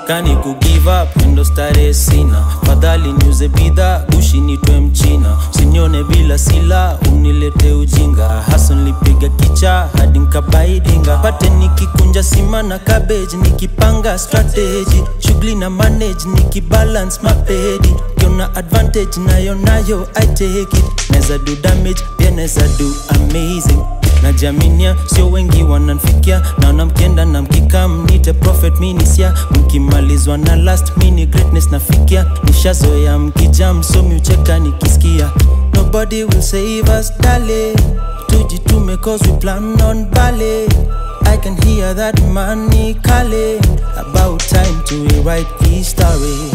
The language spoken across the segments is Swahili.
Kani give up, ndo stare sina. Fadhali niuze bidhaa, gushi nitwe mchina. Usinione bila sila, unilete ujinga. Hustle nilipiga kicha, hadi nikabaidinga. Pate nikikunja sima na cabbage, nikipanga strategy. Shughuli na manage, nikibalance mapedi. Kiona advantage, nayo I take it. Neza do damage, pia neza do amazing. Najaminia, sio wengi wananfikia. Naona mkienda na mkika mnite prophet minisia. Mkimalizwa na last mini greatness nafikia. Nishazoea mkijam so miucheka nikisikia. Nobody will save us darling. Tujitume cause we plan on ballet. I can hear that money calling. About time to rewrite his story.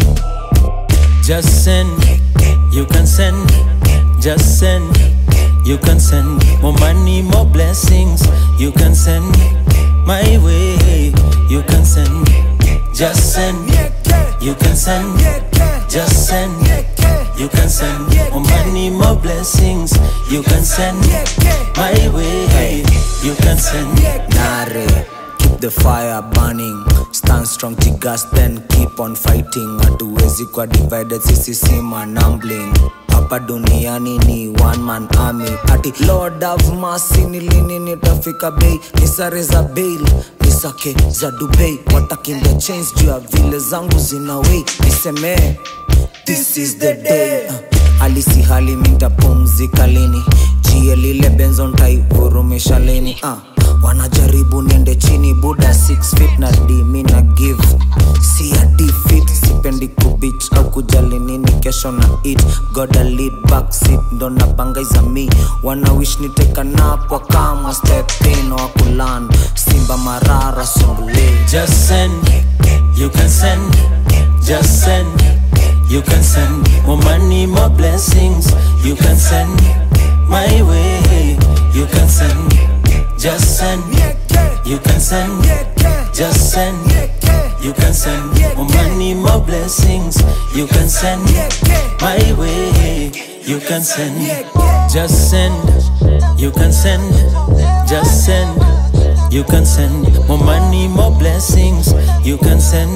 Just send, you can send. Just send, you can send. More money, more blessings. You can send my way. You can send. Just send, you can send. Just send, you can send. More money, more blessings. You can send my way. You can send. Nare, keep the fire burning. Stand strong to gas, then keep on fighting. Hatuwezi kwa divided, sisi si manambling. Hapa duniani ni one man army. Ati Lord have mercy, ni lini nitafika bay. Nisare za bail, nisake za Dubai. Watakinda chains juu ya vile zangu zina way. Niseme, this is the day. Alisi hali minta pumzika lini. Jie lile benzon tai vurumisha leni. Wanajaribu niende chini buda 6 feet na di mina give. See a defeat, sipendi kubitch au kujali nini kesho na eat. Gotta lead back seat, ndo napanga iza me. Wana wish niteka nap wakama step in wa kuland. Simba marara sumbule. Just send, you can send. Just send, you can send. More money, more blessings. You can send my way. You can send. Just send, you can send. Just send, you can send. More money, more blessings. You can send my way. You can send. Just send, you can send. Just send, you can send. More money, more blessings. You can send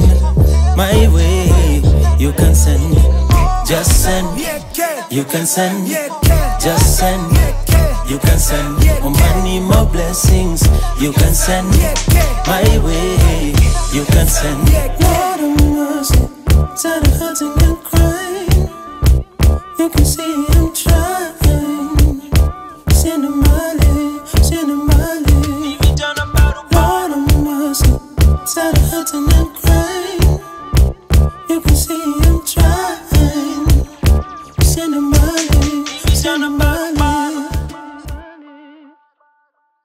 my way. You can send. Just send, you can send. Just send, you can send. More money, more blessings. You can send my way. You can send. Lord of mercy, tired of hurting and crying. You can see I'm trying. Send him money, send him money. Lord of mercy, tired of hurting and crying.